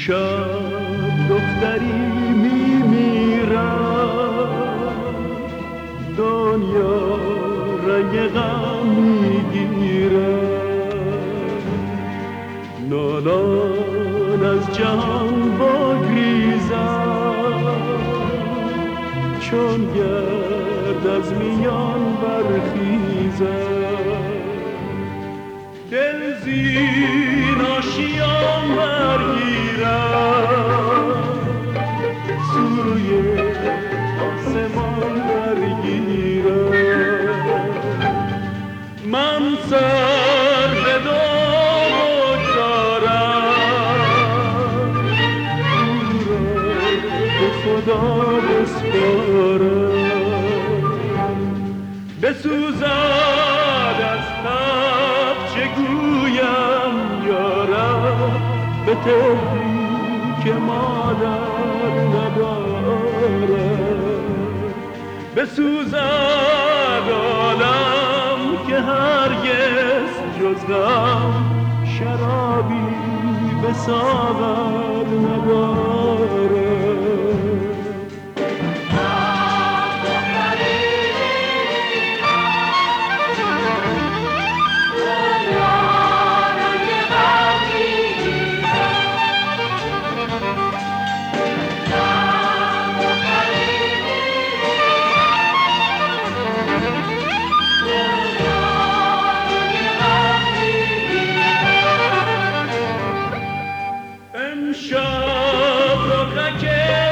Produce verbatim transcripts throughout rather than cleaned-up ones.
شب دختری میمیرد، دنیا رنگ غم میگیرد، نالان از جهان بگریزد، چون گرد از میان برخیزد، دل زین آشیان برگیرد، سوی آسمان برگیرد. من سر به دام بگذارم، او را به خدا بسپارم، بسوزد از تب چگویم یارم، به طفلی که مادر ندارد، بسوزد عالم که هرگز جز غم شرابی به ساغر ندارد. امشب رخک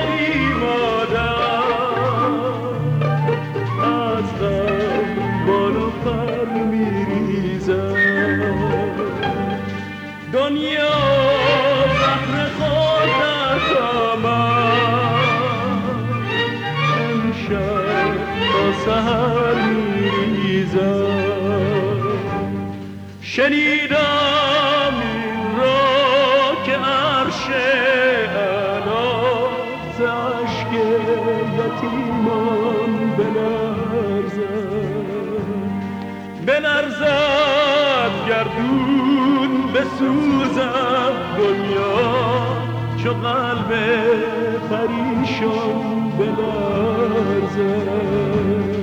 بیمادر از غم بال و پر میریزد، دنیا زهر خود در دامن امشب تا سحر میریزد. شنیدم این را که عرش اعلی ز اشک یتیمان بلرزد، بلرزد گردون بسوزد دنیا، چو قلب پریشان بلرزد.